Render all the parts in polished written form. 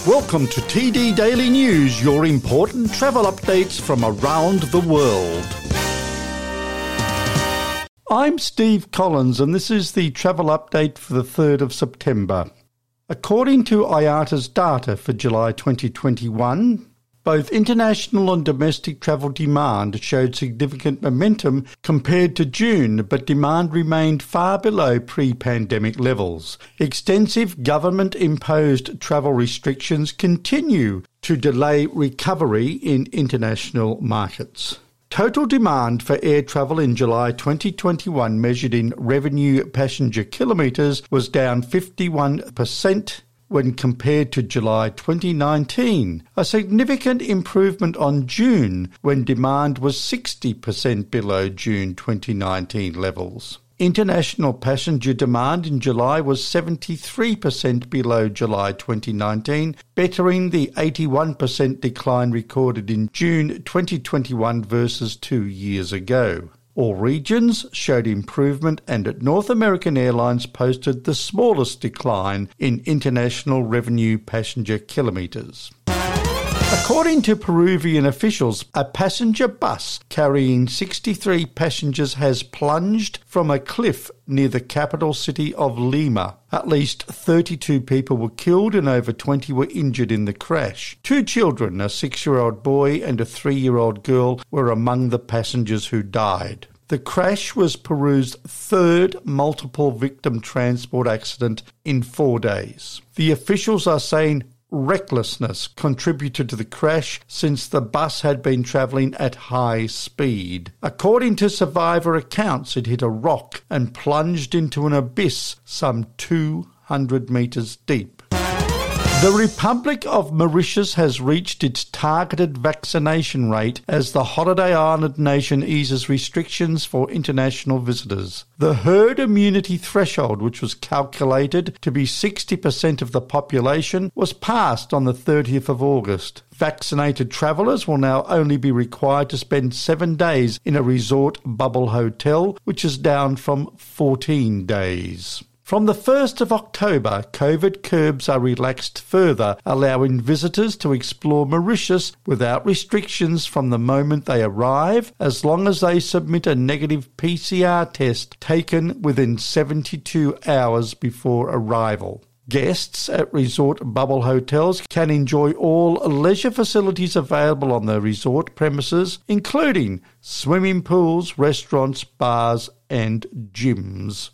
Welcome to TD Daily News, your important travel updates from around the world. I'm Steve Collins and this is the travel update for the 3rd of September. According to IATA's data for July 2021, both international and domestic travel demand showed significant momentum compared to June, but demand remained far below pre-pandemic levels. Extensive government-imposed travel restrictions continue to delay recovery in international markets. Total demand for air travel in July 2021, measured in revenue passenger kilometres, was down 51%. When compared to July 2019, a significant improvement on June, when demand was 60% below June 2019 levels. International passenger demand in July was 73% below July 2019, bettering the 81% decline recorded in June 2021 versus 2 years ago. All regions showed improvement, and North American Airlines posted the smallest decline in international revenue passenger kilometres. According to Peruvian officials, a passenger bus carrying 63 passengers has plunged from a cliff near the capital city of Lima. At least 32 people were killed and over 20 were injured in the crash. 2 children, a 6-year-old boy and a 3-year-old girl, were among the passengers who died. The crash was Peru's 3rd multiple victim transport accident in 4 days. The officials are saying recklessness contributed to the crash since the bus had been travelling at high speed. According to survivor accounts, it hit a rock and plunged into an abyss some 200 metres deep. The Republic of Mauritius has reached its targeted vaccination rate as the holiday island nation eases restrictions for international visitors. The herd immunity threshold, which was calculated to be 60% of the population, was passed on the 30th of August. Vaccinated travellers will now only be required to spend 7 days in a resort bubble hotel, which is down from 14 days. From the 1st of October, COVID curbs are relaxed further, allowing visitors to explore Mauritius without restrictions from the moment they arrive, as long as they submit a negative PCR test taken within 72 hours before arrival. Guests at resort bubble hotels can enjoy all leisure facilities available on the resort premises, including swimming pools, restaurants, bars and gyms.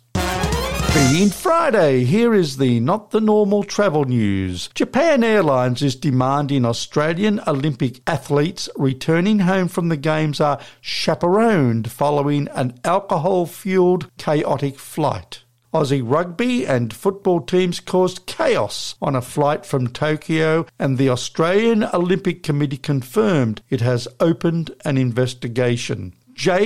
Being Friday, here is the Not the Normal travel news. Japan Airlines is demanding Australian Olympic athletes returning home from the Games are chaperoned following an alcohol-fueled chaotic flight. Aussie rugby and football teams caused chaos on a flight from Tokyo, and the Australian Olympic Committee confirmed it has opened an investigation.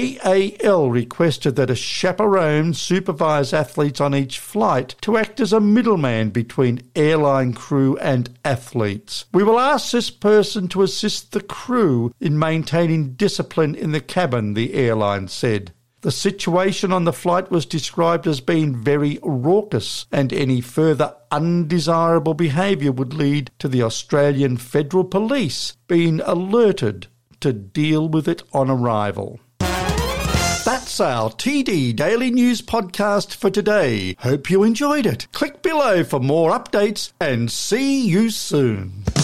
JAL requested that a chaperone supervise athletes on each flight to act as a middleman between airline crew and athletes. We will ask this person to assist the crew in maintaining discipline in the cabin, the airline said. The situation on the flight was described as being very raucous, and any further undesirable behaviour would lead to the Australian Federal Police being alerted to deal with it on arrival. That's our TD Daily News podcast for today. Hope you enjoyed it. Click below for more updates and see you soon.